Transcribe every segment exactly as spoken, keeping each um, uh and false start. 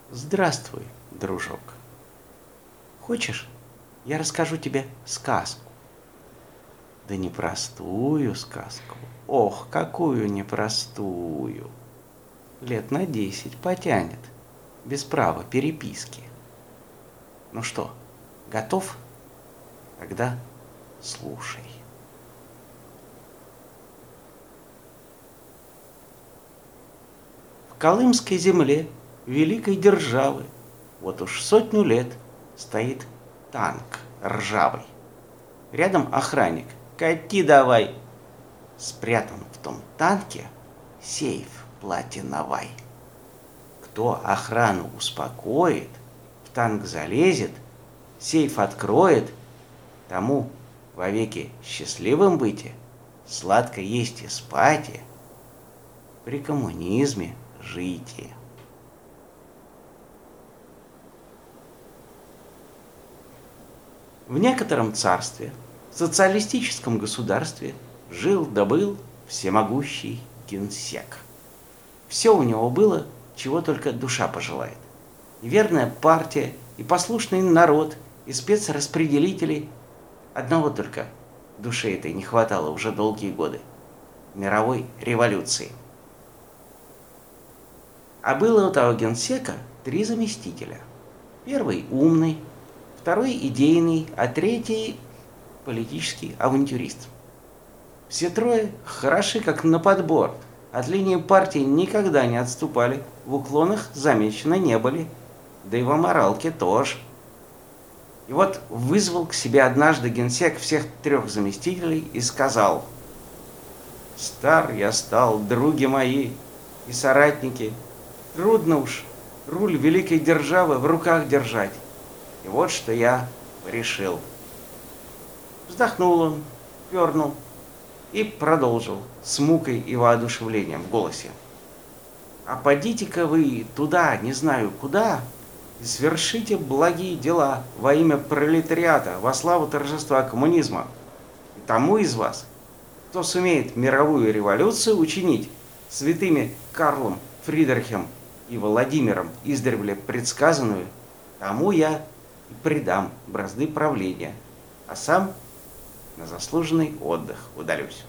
Здравствуй, дружок. Хочешь, я расскажу тебе сказку? Да непростую сказку. Ох, какую непростую. Лет на десять потянет, без права переписки. Ну что, готов? Тогда слушай. В Колымской земле великой державы вот уж сотню лет стоит танк ржавый. Рядом охранник. Кати давай. Спрятан в том танке сейф платиновый. Кто охрану успокоит, в танк залезет, сейф откроет, тому вовеки счастливым быть, сладко есть и спать, при коммунизме жить. В некотором царстве, социалистическом государстве, жил да был всемогущий генсек. Все у него было, чего только душа пожелает. И верная партия, и послушный народ, и спецраспределители. Одного только душе этой не хватало уже долгие годы – мировой революции. А было у того генсека три заместителя. Первый – умный, второй – идейный, а третий – политический авантюрист. Все трое хороши как на подбор, от линии партии никогда не отступали, в уклонах замечены не были, да и в аморалке тоже. И вот вызвал к себе однажды генсек всех трех заместителей и сказал: «Стар я стал, други мои и соратники, трудно уж руль великой державы в руках держать. И вот что я решил». Вздохнул он, пернул и продолжил с мукой и воодушевлением в голосе: «А подите-ка вы туда, не знаю куда, и свершите благие дела во имя пролетариата, во славу торжества коммунизма. И тому из вас, кто сумеет мировую революцию учинить святыми Карлом, Фридрихом и Владимиром издревле предсказанную, тому я и предам бразды правления, а сам на заслуженный отдых удалюсь».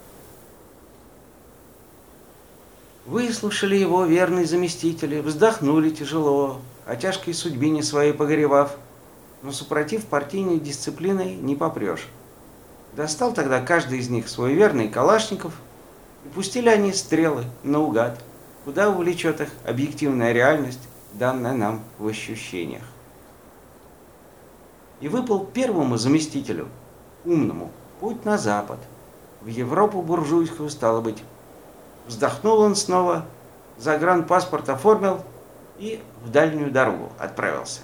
Выслушали его верные заместители, вздохнули тяжело, о тяжкой судьбине своей погоревав, но супротив партийной дисциплины не попрешь. Достал тогда каждый из них свой верный калашников, и пустили они стрелы наугад, куда увлечет их объективная реальность, данная нам в ощущениях. И выпал первому заместителю, умному, путь на запад, в Европу буржуйскую, стало быть. Вздохнул он снова, загранпаспорт оформил и в дальнюю дорогу отправился.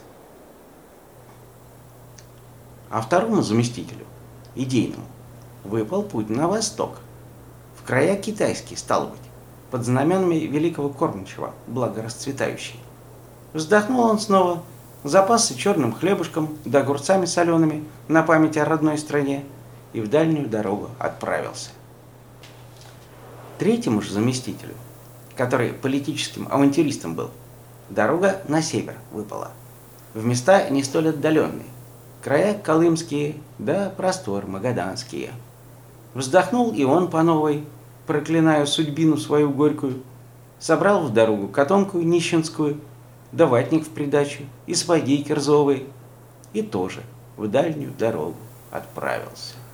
А второму заместителю, идейному, выпал путь на восток, в края китайские, стало быть, под знаменами великого кормчего, благорасцветающий. Вздохнул он снова, запасся черным хлебушком да огурцами солеными на память о родной стране и в дальнюю дорогу отправился. Третьему же заместителю, который политическим авантюристом был, дорога на север выпала, в места не столь отдаленные, края колымские да простор магаданские. Вздохнул и он по новой, проклиная судьбину свою горькую, собрал в дорогу котомку нищенскую, да ватник в придачу и сапоги кирзовые, и тоже в дальнюю дорогу отправился.